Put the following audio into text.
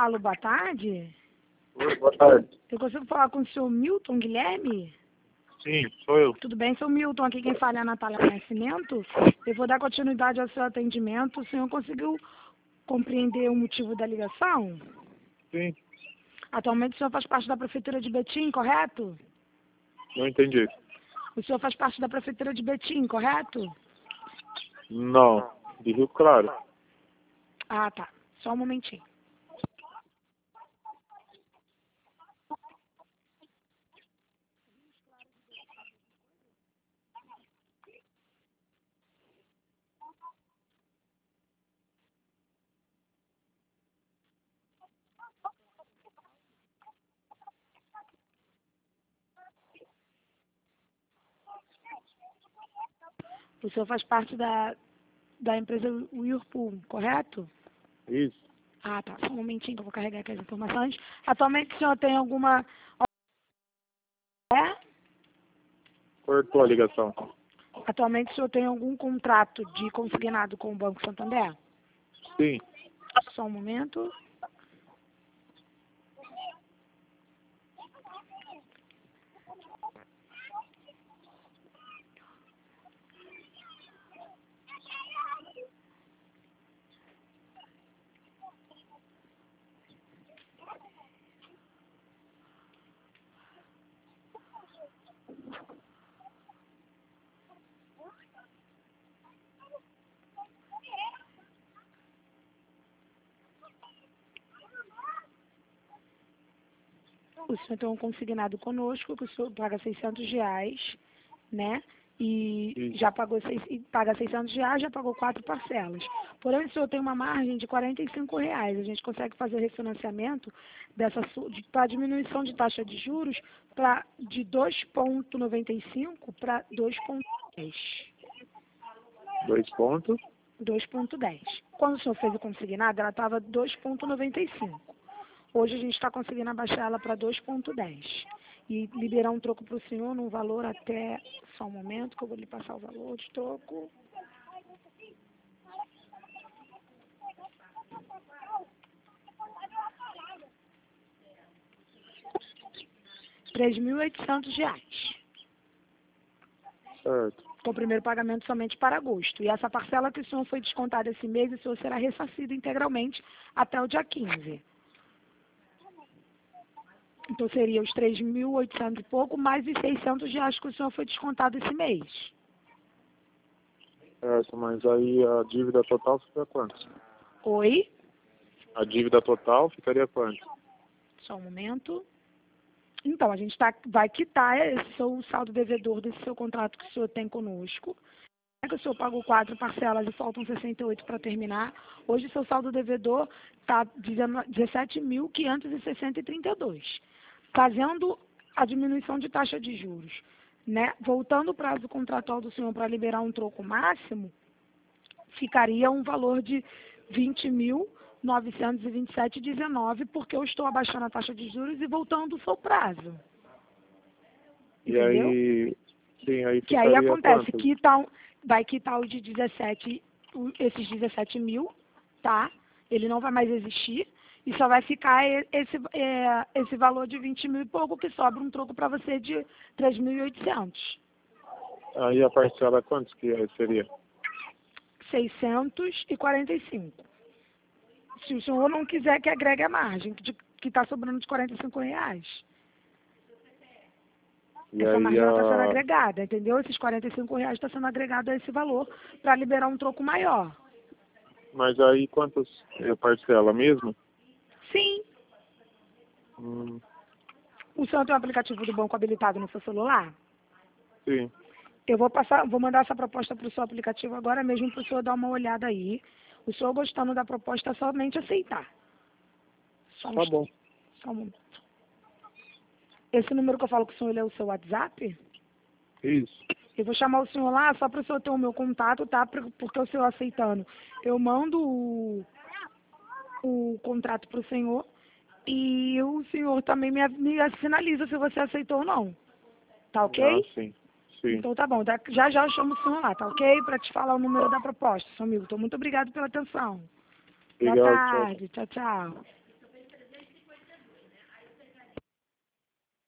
Alô, boa tarde. Oi, boa tarde. Eu consigo falar com o senhor Milton Guilherme? Sim, sou eu. Tudo bem, seu Milton? Aqui quem fala é a Natália Nascimento. Eu vou dar continuidade ao seu atendimento. O senhor conseguiu compreender o motivo da ligação? Sim, Atualmente o senhor faz parte da Prefeitura de Betim, correto? não entendi. O senhor faz parte da Prefeitura de Betim, correto? Não, de Rio Claro. Ah, tá. Só um momentinho. O senhor faz parte da empresa Whirlpool, correto? Isso. Ah, tá. Só um momentinho que eu vou carregar aqui as informações. Atualmente o senhor tem alguma... É? Cortou a ligação. Atualmente o senhor tem algum contrato de consignado com o Banco Santander? Sim, Só um momento. O senhor tem um consignado conosco, que o senhor paga R$ 600, né? E isso. já pagou paga R$ 600, já pagou 4 parcelas. Porém, o senhor tem uma margem de R$ 45. A gente consegue fazer o refinanciamento para diminuição de taxa de juros de 2,95 para 2,10. 2 pontos. 2,10. Quando o senhor fez o consignado, ela estava 2,95. Hoje a gente está conseguindo abaixar ela para 2,10. E liberar um troco para o senhor num valor até... Só um momento que eu vou lhe passar o valor de troco. R$ 3.800. Certo. Com o primeiro pagamento somente para agosto. E essa parcela que o senhor foi descontada esse mês, o senhor será ressarcido integralmente até o dia 15. Então seria os 3.800 e pouco, mais os R$ 600 que o senhor foi descontado esse mês. Certo, mas aí a dívida total fica quanto? Oi? A dívida total ficaria quanto? Só um momento. Então, a gente vai quitar esse seu saldo devedor desse seu contrato que o senhor tem conosco. Que o senhor pagou 4 parcelas e faltam 68 para terminar. Hoje, seu saldo devedor está 17.560,32. Fazendo a diminuição de taxa de juros, né? Voltando o prazo contratual do senhor para liberar um troco máximo, ficaria um valor de 20.927,19, porque eu estou abaixando a taxa de juros e voltando o seu prazo. E Entendeu? aí, sim, aí Que aí ficaria acontece, quanto? vai quitar o de 17, esses 17 mil, tá? Ele não vai mais existir e só vai ficar esse valor de 20 mil e pouco, que sobra um troco para você de 3.800. Aí a parcela quantos que seria? 645. Se o senhor não quiser que agregue a margem, que está sobrando de R$ 45. E Essa aí margem está sendo agregada, entendeu? Esses R$ 45 está sendo agregado a esse valor para liberar um troco maior. Mas aí quantas é a parcela mesmo? Sim. Hum, O senhor tem um aplicativo do banco habilitado no seu celular? sim, Eu vou mandar essa proposta para o seu aplicativo agora mesmo para o senhor dar uma olhada aí. O senhor gostando da proposta é somente aceitar. Só um tá bom. instante. Só um momento. Esse número que eu falo com o senhor, ele é o seu WhatsApp? Isso. Eu vou chamar o senhor lá só para o senhor ter o meu contato, tá? Porque o senhor aceitando. Eu mando o contrato para o senhor e o senhor também me sinaliza se você aceitou ou não. Tá ok? Ah, sim, sim. Então tá bom. Já já eu chamo o senhor lá, tá ok? Para te falar o número da proposta, seu Milton. Muito obrigado pela atenção. Boa Obrigado, tchau. tarde. Tchau, tchau.